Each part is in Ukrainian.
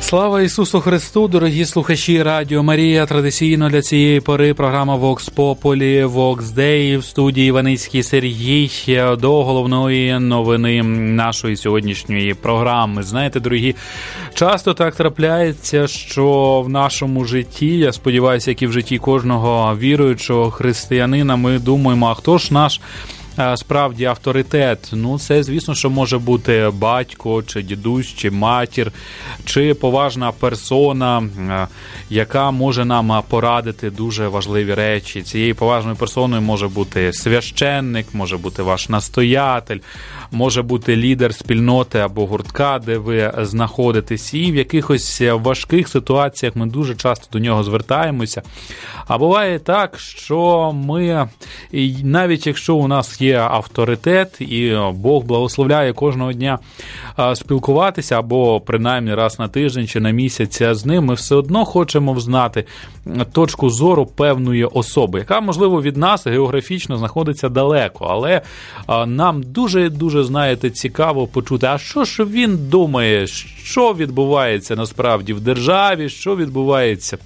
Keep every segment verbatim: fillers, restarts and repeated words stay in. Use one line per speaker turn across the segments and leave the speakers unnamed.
Слава Ісусу Христу, дорогі слухачі Радіо Марія. Традиційно для цієї пори програма Vox Populi, Vox Dei в студії Іваницький Сергій до головної новини нашої сьогоднішньої програми. Знаєте, дорогі, часто так трапляється, що в нашому житті, я сподіваюся, як і в житті кожного віруючого християнина, ми думаємо, а хто ж наш справді авторитет? Ну, це, звісно, що може бути батько, чи дідусь, чи матір, чи поважна персона, яка може нам порадити дуже важливі речі. Цією поважною персоною може бути священник, може бути ваш настоятель, може бути лідер спільноти або гуртка, де ви знаходитесь. І в якихось важких ситуаціях ми дуже часто до нього звертаємося. А буває так, що ми, навіть якщо у нас є авторитет, і Бог благословляє кожного дня спілкуватися, або принаймні раз на тиждень чи на місяць з ним, ми все одно хочемо взнати точку зору певної особи, яка, можливо, від нас географічно знаходиться далеко, але нам дуже-дуже, знаєте, цікаво почути, а що ж він думає, що відбувається насправді в державі, що відбувається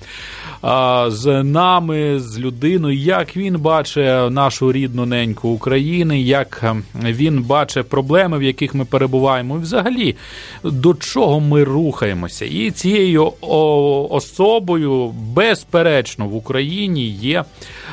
з нами, з людиною, як він бачить нашу рідну неньку Україну, як він бачить проблеми, в яких ми перебуваємо, і взагалі, до чого ми рухаємося. І цією особою, безперечно, в Україні є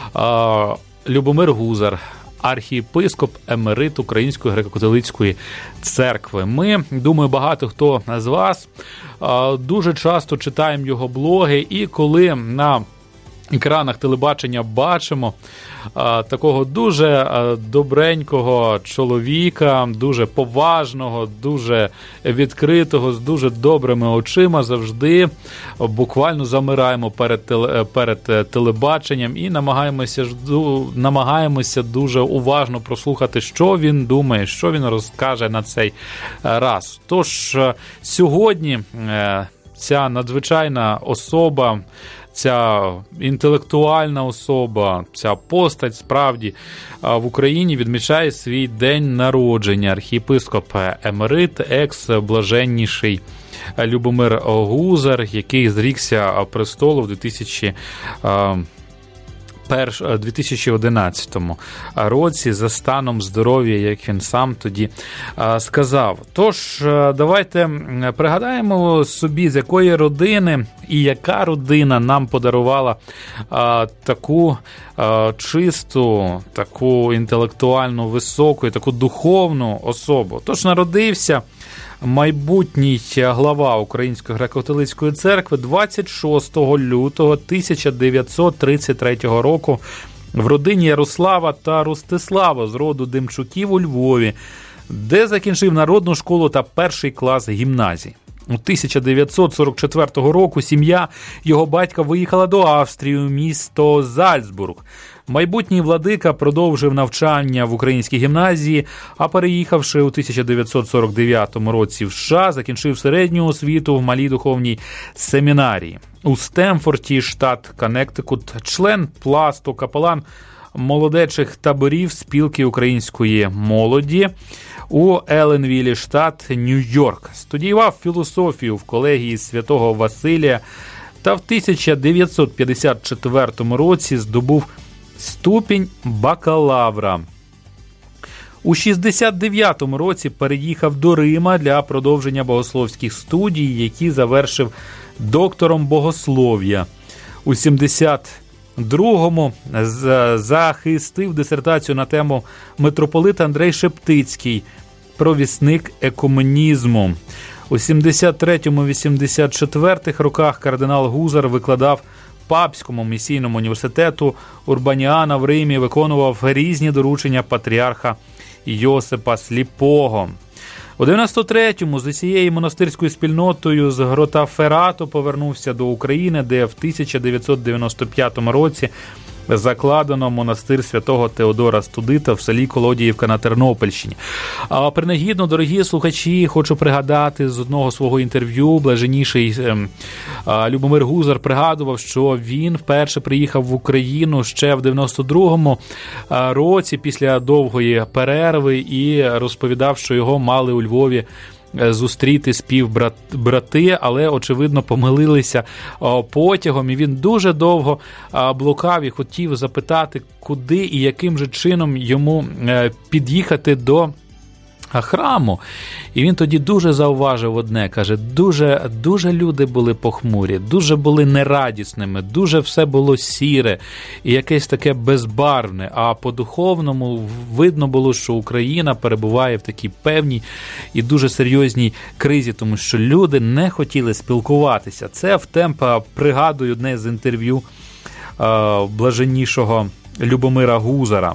Любомир Гузар, архієпископ емерит Української греко-католицької церкви. Ми, думаю, багато хто з вас дуже часто читаємо його блоги, і коли на екранах телебачення бачимо а, такого дуже а, добренького чоловіка, дуже поважного, дуже відкритого, з дуже добрими очима, завжди буквально замираємо перед, теле, перед телебаченням і намагаємося, намагаємося дуже уважно прослухати, що він думає, що він розкаже на цей раз. Тож сьогодні ця надзвичайна особа, ця інтелектуальна особа, ця постать справді в Україні відмічає свій день народження. Архієпископ емерит, екс-блаженніший Любомир Гузар, який зрікся престолу в дві тисячі одинадцятому році за станом здоров'я, як він сам тоді сказав. Тож, давайте пригадаємо собі, з якої родини і яка родина нам подарувала а, таку а, чисту, таку інтелектуальну, високу і таку духовну особу. Тож народився майбутній глава Української греко-католицької церкви двадцять шостого лютого тисяча дев'ятсот тридцять третього року в родині Ярослава та Ростислава з роду Демчуків у Львові, де закінчив народну школу та перший клас гімназії. У тисяча дев'ятсот сорок четвертого року сім'я його батька виїхала до Австрії у місто Зальцбург. Майбутній владика продовжив навчання в українській гімназії, а переїхавши у тисяча дев'ятсот сорок дев'ятому році в США, закінчив середню освіту в малій духовній семінарії. У Стемфорді, штат Коннектикут, член пласту, капелан молодечих таборів спілки української молоді у Еленвілі, штат Нью-Йорк. Студіював філософію в колегії Святого Василія та в тисяча дев'ятсот п'ятдесят четвертому році здобув ступінь бакалавра. У шістдесят дев'ятому році переїхав до Рима для продовження богословських студій, які завершив доктором богослов'я. У сімдесят другому захистив дисертацію на тему митрополит Андрей Шептицький, провісник екуменізму. У сімдесят третьому - вісімдесят четвертому роках кардинал Гузар викладав Папському місійному університету Урбаніана в Римі, виконував різні доручення патріарха Йосипа Сліпого. У дев'яносто третьому з усією монастирською спільнотою з Гротаферато повернувся до України, де в тисяча дев'ятсот дев'яносто п'ятому році закладено монастир святого Теодора Студита в селі Колодіївка на Тернопільщині. А принагідно, дорогі слухачі, хочу пригадати з одного свого інтерв'ю, блаженніший Любомир Гузар пригадував, що він вперше приїхав в Україну ще в дев'яносто другому році після довгої перерви і розповідав, що його мали у Львові зустріти співбрати, але, очевидно, помилилися потягом, і він дуже довго блукав і хотів запитати, куди і яким же чином йому під'їхати до храму. І він тоді дуже зауважив одне, каже, дуже, дуже люди були похмурі, дуже були нерадісними, дуже все було сіре і якесь таке безбарвне, а по-духовному видно було, що Україна перебуває в такій певній і дуже серйозній кризі, тому що люди не хотіли спілкуватися. Це в темпа, пригадую одне з інтерв'ю е, блаженнішого Любомира Гузара.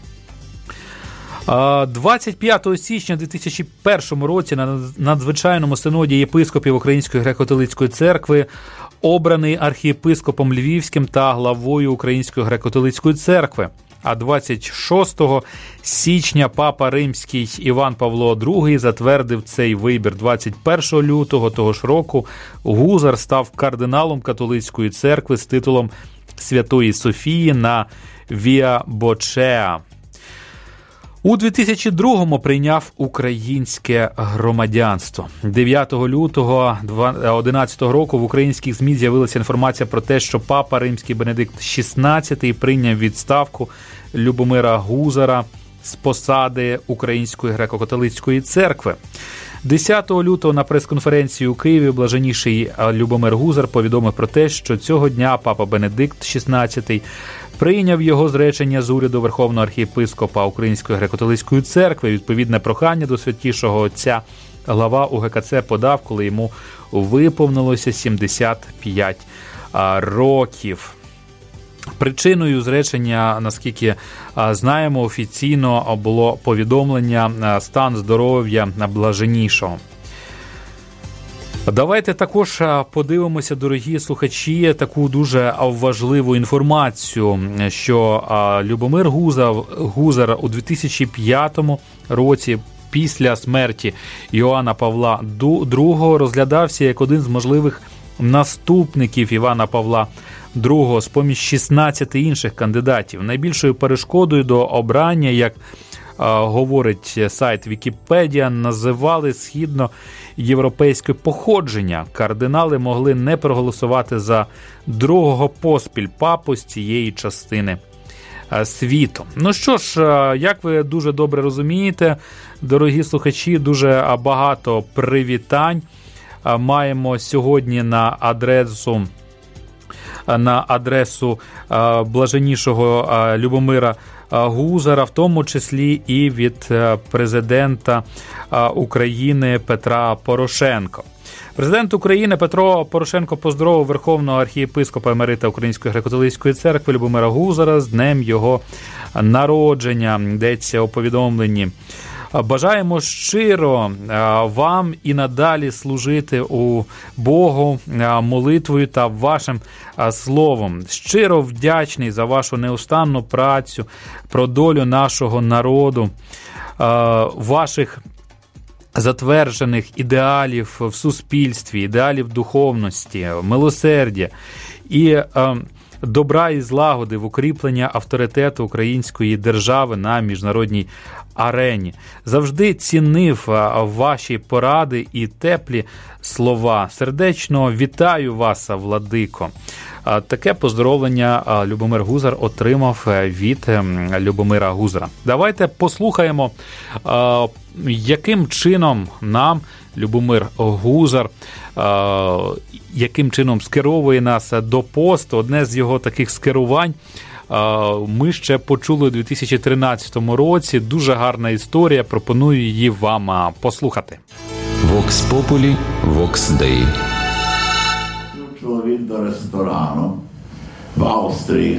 двадцять п'ятого січня дві тисячі першому році на надзвичайному синоді єпископів Української греко-католицької церкви обраний архієпископом Львівським та главою Української греко-католицької церкви. А двадцять шостого січня папа Римський Іван Павло другий затвердив цей вибір. двадцять першого лютого того ж року Гузар став кардиналом католицької церкви з титулом Святої Софії на Віа Бочеа. У дві тисячі другому прийняв українське громадянство. дев'ятого лютого дві тисячі одинадцятого року в українських ЗМІ з'явилася інформація про те, що папа Римський Бенедикт шістнадцятий прийняв відставку Любомира Гузара з посади Української греко-католицької церкви. десятого лютого на прес-конференції у Києві блаженніший Любомир Гузар повідомив про те, що цього дня папа Бенедикт шістнадцятий прийняв його зречення з уряду Верховного архієпископа Української греко-католицької церкви. Відповідне прохання до святішого отця глава УГКЦ подав, коли йому виповнилося сімдесят п'ять років. Причиною зречення, наскільки знаємо, офіційно було повідомлення стан здоров'я блаженнішого. Давайте також подивимося, дорогі слухачі, таку дуже важливу інформацію, що Любомир Гузар, Гузар у дві тисячі п'ятому році після смерті Іоанна Павла другого розглядався як один з можливих наступників Івана Павла другого з-поміж шістнадцяти інших кандидатів. Найбільшою перешкодою до обрання, як говорить сайт Вікіпедія, називали східноєвропейське походження. Кардинали могли не проголосувати за другого поспіль папу з цієї частини світу. Ну що ж, як ви дуже добре розумієте, дорогі слухачі, дуже багато привітань маємо сьогодні на адресу на адресу блаженнішого Любомира Гузара, в тому числі і від президента України Петра Порошенка. Президент України Петро Порошенко поздоровив Верховного архієпископа емерита Української греко-католицької церкви Любомира Гузара з днем його народження. Йдеться у повідомленні. Бажаємо щиро вам і надалі служити у Богу молитвою та вашим словом. Щиро вдячний за вашу неустанну працю, про долю нашого народу, ваших затверджених ідеалів в суспільстві, ідеалів духовності, милосердя і добра і злагоди в укріплення авторитету української держави на міжнародній арені. Завжди цінив ваші поради і теплі слова. Сердечно вітаю вас, владико. Таке поздоровлення Любомир Гузар отримав від Любомира Гузара. Давайте послухаємо, яким чином нам Любомир Гузар, яким чином скеровує нас до посту. Одне з його таких скерувань ми ще почули у дві тисячі тринадцятому році. Дуже гарна історія, пропоную її вам послухати.
Vox Populi, Vox Dei.
Чоловік до ресторану в Австрії,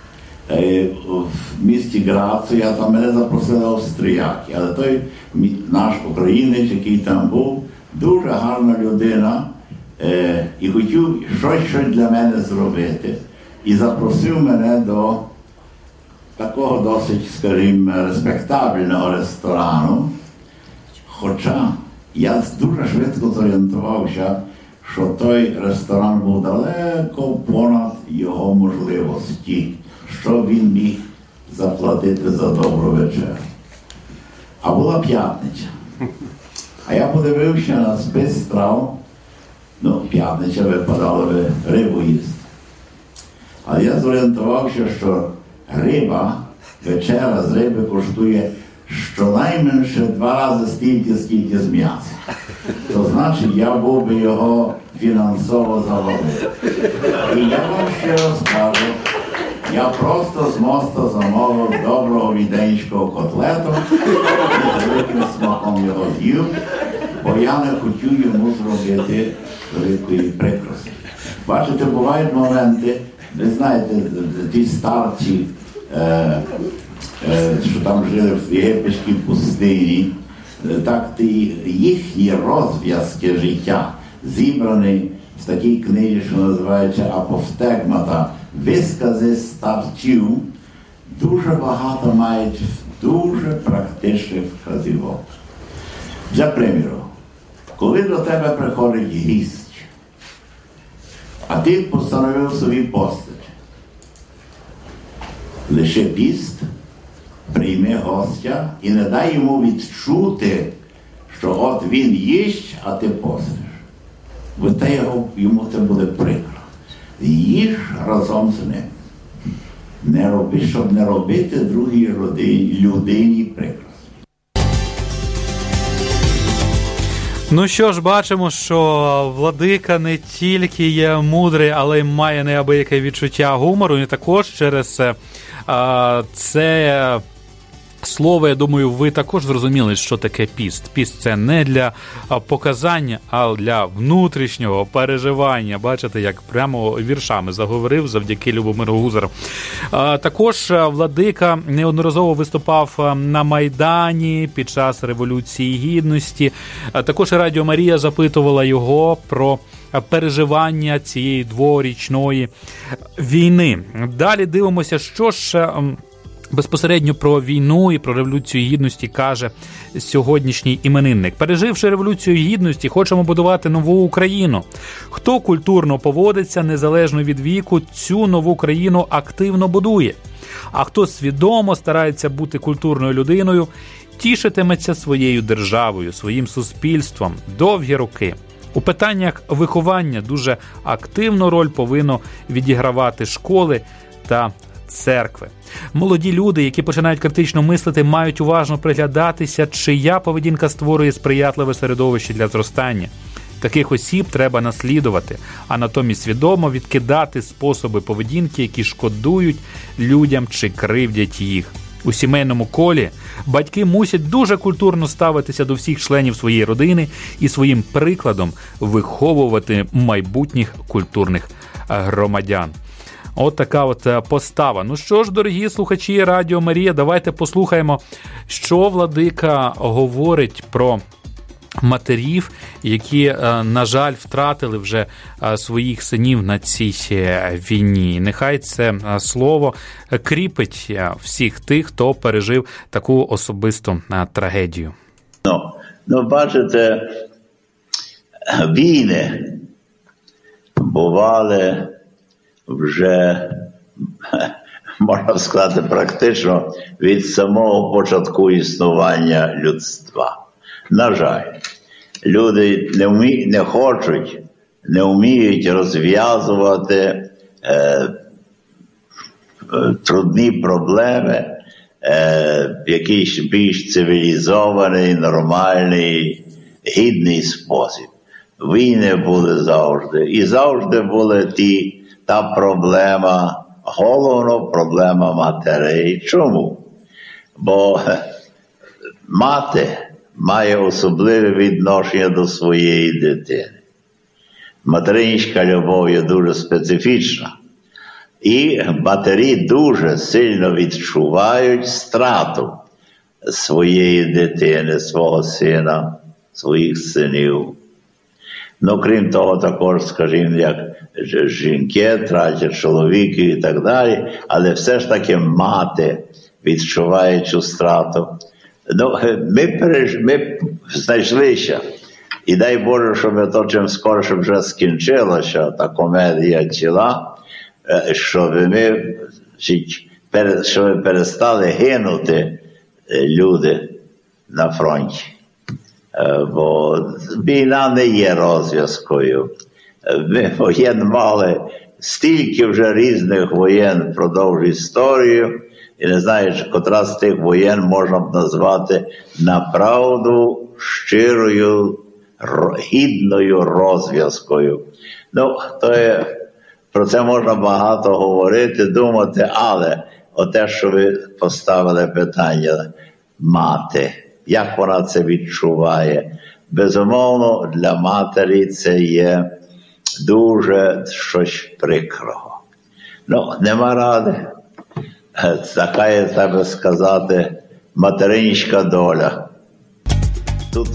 в місті Грація, там мене запросили австріяки, але той наш українець, який там був, дуже гарна людина і хотів щось для мене зробити. І запросив мене до такого досить, скажімо, респектабельного ресторану. Хоча я дуже швидко зорієнтувався, що той ресторан був далеко понад його можливості, що він міг заплатити за добру вечерю. А була п'ятниця. А я подивився на спис страв, ну, п'ятниця випадало би рибу їсти. Але я зорієнтувався, що риба, вечеря з риби коштує щонайменше два рази стільки, скільки з м'яса. То значить, я був би його фінансово завалив. І я вам ще розкажу, я просто з моста замовив доброго віденського котлету і з великим смаком його з'їв, бо я не хотів йому зробити великої прикрості. Бачите, бувають моменти, ви знаєте, ті старці, е, е, що там жили в єгипетській пустині, так ті їхні розв'язки життя зібрані в такій книзі, що називається «Апофтегмата», вискази старців, дуже багато мають дуже практичних вказівок. Для приміру, коли до тебе приходить гість, а ти постановив собі постать, лише піст, прийми гостя і не дай йому відчути, що от він їсть, а ти постиш. Бо те його, йому це буде прикро. Їж разом з ним. Не роби, щоб не робити другій родині, людині прикро.
Ну що ж, бачимо, що владика не тільки є мудрий, але й має неабияке відчуття гумору. І також через а, це слово, я думаю, ви також зрозуміли, що таке піст. Піст – це не для показання, а для внутрішнього переживання. Бачите, як прямо віршами заговорив завдяки Любомиру Гузару. Також владика неодноразово виступав на Майдані під час Революції Гідності. Також Радіо Марія запитувала його про переживання цієї дворічної війни. Далі дивимося, що ж безпосередньо про війну і про Революцію Гідності каже сьогоднішній іменинник. Переживши Революцію Гідності, хочемо будувати нову Україну. Хто культурно поводиться, незалежно від віку, цю нову країну активно будує. А хто свідомо старається бути культурною людиною, тішитиметься своєю державою, своїм суспільством довгі роки. У питаннях виховання дуже активну роль повинно відігравати школи та церкви. Молоді люди, які починають критично мислити, мають уважно приглядатися, чия поведінка створює сприятливе середовище для зростання. Таких осіб треба наслідувати, а натомість свідомо відкидати способи поведінки, які шкодують людям чи кривдять їх. У сімейному колі батьки мусять дуже культурно ставитися до всіх членів своєї родини і своїм прикладом виховувати майбутніх культурних громадян. От така от постава. Ну що ж, дорогі слухачі Радіо Марія, давайте послухаємо, що владика говорить про матерів, які, на жаль, втратили вже своїх синів на цій війні. Нехай це слово кріпить всіх тих, хто пережив таку особисту трагедію.
Ну, ну бачите, війни бували вже, можна сказати, практично від самого початку існування людства. На жаль, люди не, вмі... не хочуть, не вміють розв'язувати е, е, трудні проблеми е, в якийсь більш цивілізований, нормальний, гідний спосіб. Війни були завжди. І завжди були ті, та проблема, головна проблема матерей. Чому? Бо мати має особливе відношення до своєї дитини. Материнська любов є дуже специфічна. І матері дуже сильно відчувають страту своєї дитини, свого сина, своїх синів. Ну, крім того, також, скажімо, як жінки тратять чоловіків і так далі, але все ж таки мати відчуває цю страту. Ну, ми, переж... ми знайшлися, і дай Боже, щоб то чим скорше вже скінчилося, та комедія ціла, щоб ми, щоб перестали гинути люди на фронті. Бо війна не є розв'язкою. Ми воєн мали стільки вже різних воєн впродовж історії, і не знаю, чи котра з тих воєн можна б назвати направду щирою, гідною розв'язкою. Ну, то є, про це можна багато говорити, думати, але оте, що ви поставили питання, мати, як вона це відчуває? Безумовно, для матері це є дуже щось прикрого. Ну, нема ради. Така є, треба сказати, материнська доля. Тут...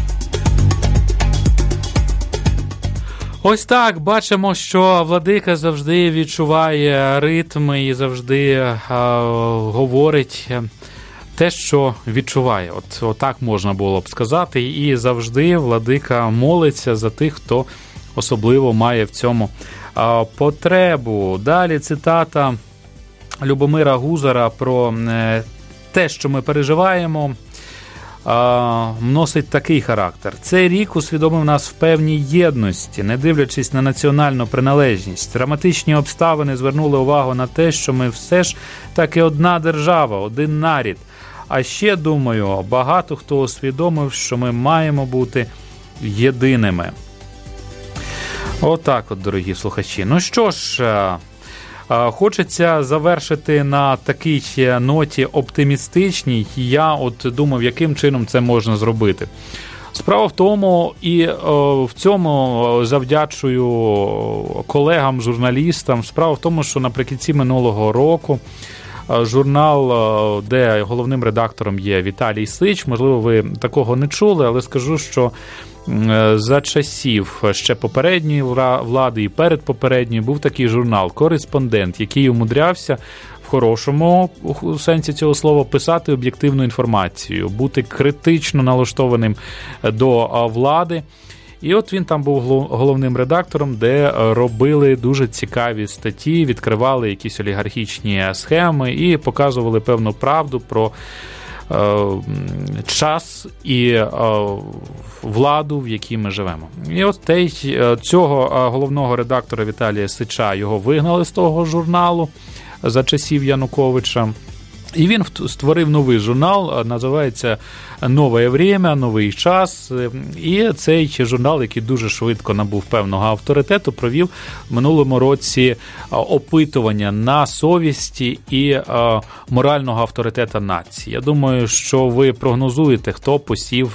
Ось так, бачимо, що владика завжди відчуває ритми і завжди е, говорить те, що відчуває. От, отак можна було б сказати. І завжди владика молиться за тих, хто особливо має в цьому е, потребу. Далі цитата Любомира Гузара про е, те, що ми переживаємо, носить такий характер. Цей рік усвідомив нас в певній єдності, не дивлячись на національну приналежність. Драматичні обставини звернули увагу на те, що ми все ж таки одна держава, один нарід. А ще, думаю, багато хто усвідомив, що ми маємо бути єдиними. Отак от, дорогі слухачі. Ну що ж, хочеться завершити на такій ноті оптимістичній. Я от думав, яким чином це можна зробити. Справа в тому, і о, в цьому завдячую колегам, журналістам, справа в тому, що наприкінці минулого року журнал, де головним редактором є Віталій Сич, можливо, ви такого не чули, але скажу, що за часів ще попередньої влади і перед попередньою був такий журнал «Кореспондент», який умудрявся в хорошому сенсі цього слова писати об'єктивну інформацію, бути критично налаштованим до влади. І от він там був головним редактором, де робили дуже цікаві статті, відкривали якісь олігархічні схеми і показували певну правду про е, час і е, владу, в якій ми живемо. І от той, цього головного редактора Віталія Сича, його вигнали з того журналу за часів Януковича. І він створив новий журнал, називається «Нове время», «Новий час». І цей журнал, який дуже швидко набув певного авторитету, провів в минулому році опитування на совісті і морального авторитета нації. Я думаю, що ви прогнозуєте, хто посів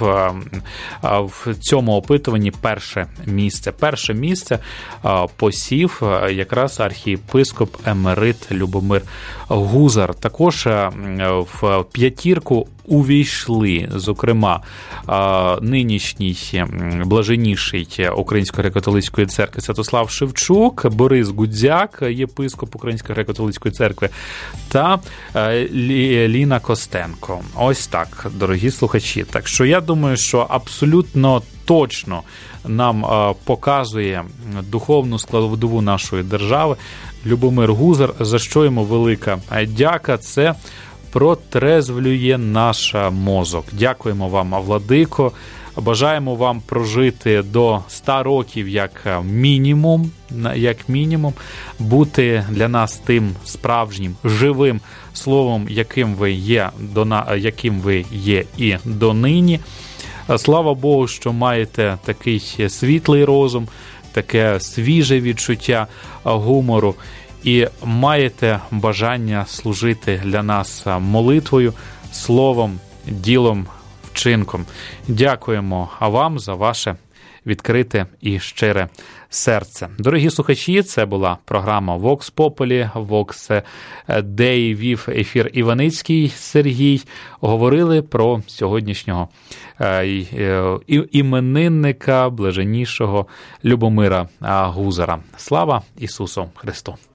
в цьому опитуванні перше місце. Перше місце посів якраз архієпископ емерит Любомир Гузар. Також в п'ятірку увійшли, зокрема, нинішній блаженніший Української греко-католицької церкви Святослав Шевчук, Борис Гудзяк, єпископ Української греко-католицької церкви, та Ліна Костенко. Ось так, дорогі слухачі. Так що я думаю, що абсолютно точно нам показує духовну складову нашої держави Любомир Гузар, за що йому велика дяка. Це протрезвлює наш мозок. Дякуємо вам, владико. Бажаємо вам прожити до ста років як мінімум, як мінімум, бути для нас тим справжнім, живим словом, яким ви є, яким ви є і донині. Слава Богу, що маєте такий світлий розум, таке свіже відчуття гумору і маєте бажання служити для нас молитвою, словом, ділом, вчинком. Дякуємо вам за ваше відкрите і щире серце. Дорогі слухачі, це була програма Vox Populi, Vox Dei, вів ефір Іваницький Сергій. Говорили про сьогоднішнього іменинника, блаженнішого Любомира Гузара. Слава Ісусу Христу!